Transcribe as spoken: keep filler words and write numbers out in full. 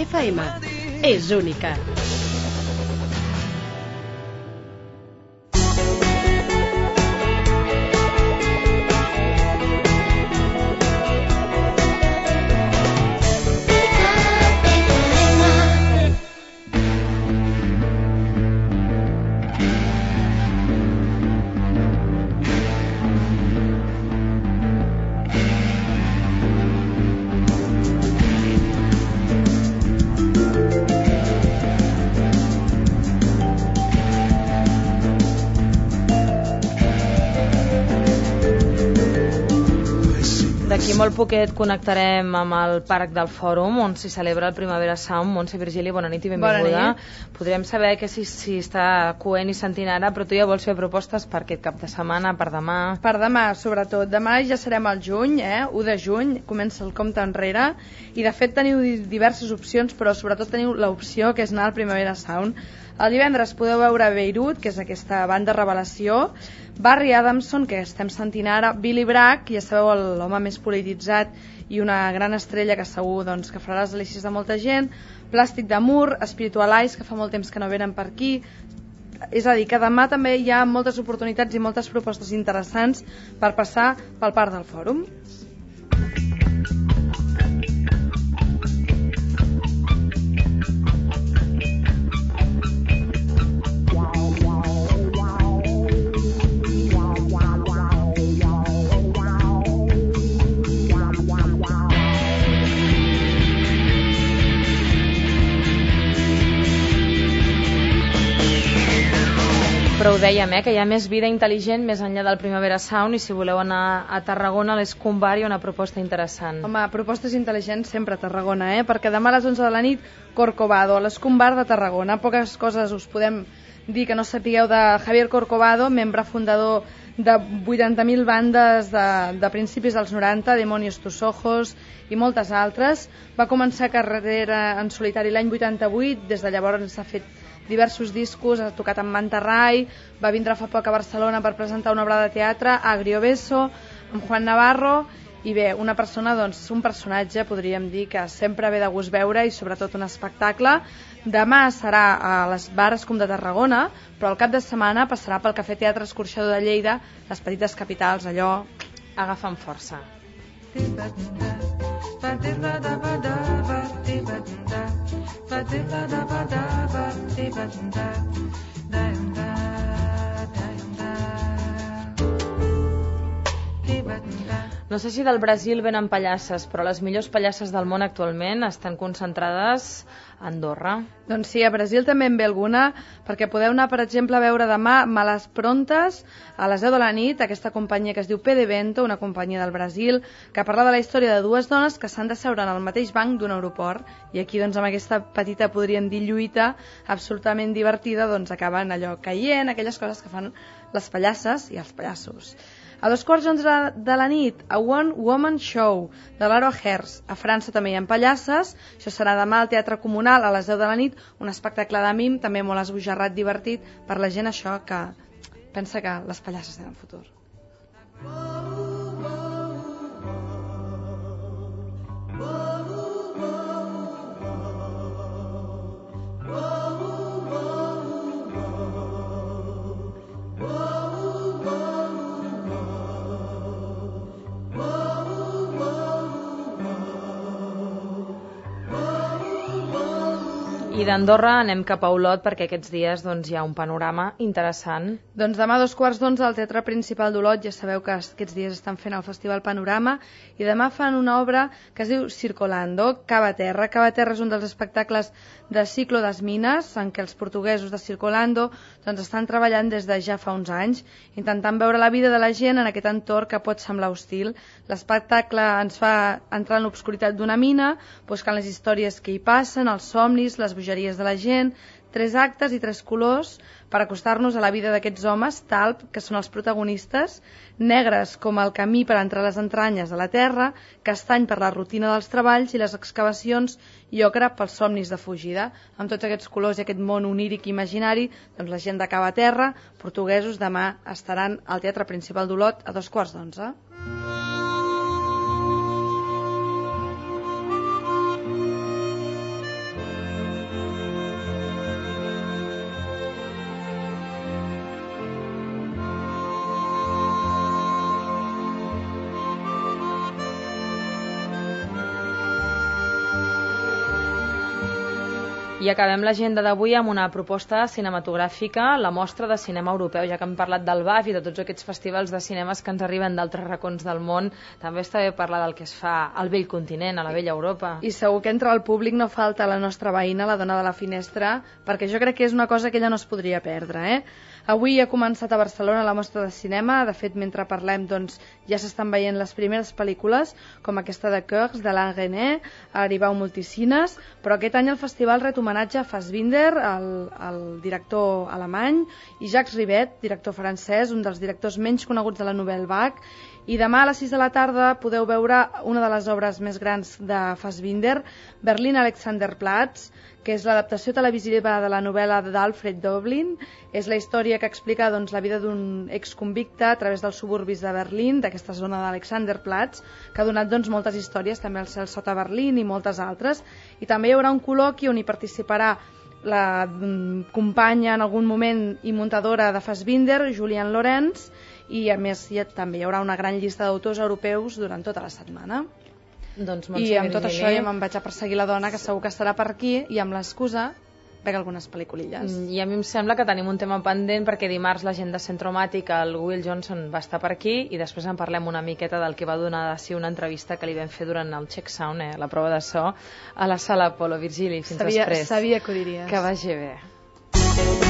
F M. És única. D'aquí molt poquet connectarem amb el Parc del Fòrum, on s'hi celebra el Primavera Sound. Montse, Virgili, bona nit i benvinguda. Bona nit. Podrem saber que si, si està coent i sentint ara, però tu ja vols fer propostes per aquest cap de setmana, per demà? Per demà, sobretot. Demà ja serem al juny, eh? u de juny, comença el compte enrere, i de fet teniu diverses opcions, però sobretot teniu l'opció que és anar al Primavera Sound. El divendres podeu veure Beirut, que és aquesta banda revelació, Barry Adamson, que estem sentint ara, Billy Bragg, ja sabeu, l'home més polititzat i una gran estrella que segur doncs, que farà les delícies de molta gent, Plàstic d'Amour, Spiritualize, que fa molt temps que no venen per aquí. És a dir, que demà també hi ha moltes oportunitats i moltes propostes interessants per passar pel Parc del Fòrum. Però ho dèiem, eh, que hi ha més vida intel·ligent més enllà del Primavera Sound, i si voleu anar a Tarragona, a l'Escumbar, hi ha una proposta interessant. Home, propostes intel·ligents sempre a Tarragona, eh? Perquè demà a les onze de la nit, Corcovado, a l'Escumbar de Tarragona. Poques coses us podem dir que no sapigueu de Javier Corcovado, membre fundador de vuitanta mil bandes de, de principis dels noranta, Demonios tus ojos i moltes altres. Va començar carrera en solitari l'any vuitanta-vuit, des de llavors s'ha fet diversos discos, ha tocat amb Mantarrai, va vindre fa poc a Barcelona per presentar una obra de teatre, Agriobeso, amb Juan Navarro, i bé, una persona, doncs, un personatge, podríem dir, que sempre ve de gust veure i sobretot un espectacle. Demà serà a les Bars com de Tarragona, però el cap de setmana passarà pel Cafè Teatre Escorxador de Lleida, les petites capitals, allò agafant força. No sé si del Brasil venen pallasses, però les millors pallasses del món actualment estan concentrades a Andorra. Doncs sí, a Brasil també en ve alguna, perquè podeu anar, per exemple, a veure demà Malas Prontas a les deu de la nit, aquesta companyia que es diu P de Vento, una companyia del Brasil, que parla de la història de dues dones que s'han de seure en el mateix banc d'un aeroport, i aquí, doncs, amb aquesta petita, podríem dir, lluita absolutament divertida, doncs acaben allò caient, aquelles coses que fan les pallasses i els pallassos. A dos quarts d'onze de la nit, a One Woman Show, de Laura Hers. A França també hi ha pallasses, això serà demà al Teatre Comunal a les deu de la nit, un espectacle de mim, també molt esbojarrat, divertit, per la gent això que pensa que les pallasses tenen futur. I d'Andorra anem cap a Olot, perquè aquests dies doncs, hi ha un panorama interessant. Doncs demà a dos quarts d'onze al Teatre Principal d'Olot, ja sabeu que aquests dies estan fent el Festival Panorama, i demà fan una obra que es diu Circolando, Cava Terra. Cava Terra és un dels espectacles de Ciclo das Minas, en què els portuguesos de Circolando doncs, estan treballant des de ja fa uns anys, intentant veure la vida de la gent en aquest entorn que pot semblar hostil. L'espectacle ens fa entrar en l'obscuritat d'una mina, buscant les històries que hi passen, els somnis, les bogeries de la gent, tres actes i tres colors per acostar-nos a la vida d'aquests homes, talp, que són els protagonistes, negres com el camí per entrar a les entranyes de la terra, castany per la rutina dels treballs i les excavacions, i ocre pels somnis de fugida. Amb tots aquests colors i aquest món oníric i imaginari, doncs la gent de Cava Terra, portuguesos, demà estaran al Teatre Principal d'Olot a dos quarts d'onze. I acabem l'agenda d'avui amb una proposta cinematogràfica, la mostra de cinema europeu, ja que hem parlat del B A F i de tots aquests festivals de cinemes que ens arriben d'altres racons del món. També està bé parlar del que es fa al vell continent, a la vella Europa. I segur que entre el públic no falta la nostra veïna, la dona de la finestra, perquè jo crec que és una cosa que ella no es podria perdre, eh? Avui ha començat a Barcelona la mostra de cinema. De fet, mentre parlem, doncs, ja s'estan veient les primeres pel·lícules, com aquesta de Kurz, de l'Alain Resnais, a Aribau Multicines, però aquest any el festival ret homenatge a Fassbinder, el, el director alemany, i Jacques Rivette, director francès, un dels directors menys coneguts de la Nouvelle Vague. I demà a les sis de la tarda podeu veure una de les obres més grans de Fassbinder, Berlin Alexanderplatz, que és l'adaptació televisiva de la novel·la d'Alfred Döblin. És la història que explica doncs, la vida d'un exconvicte a través dels suburbis de Berlín, d'aquesta zona d'Alexanderplatz, que ha donat doncs, moltes històries, també el cel sota Berlín i moltes altres. I també hi haurà un col·loqui on hi participarà la mm, companya en algun moment i muntadora de Fassbinder, Julian Lorenz, i a més hi ha, també hi haurà una gran llista d'autors europeus durant tota la setmana. Doncs I amb tot això ja me'n vaig a perseguir la dona, que segur que estarà per aquí, i amb l'excusa veig algunes pel·liculilles. I a mi em sembla que tenim un tema pendent, perquè dimarts l'agenda centromàtica, el Will Johnson va estar per aquí, i després en parlem una miqueta del que va donar de si una entrevista que li vam fer durant el Check Sound, eh, la prova de so, a la sala Apolo. Virgili, fins sabia, després. Sabia que ho diries. Que vagi bé.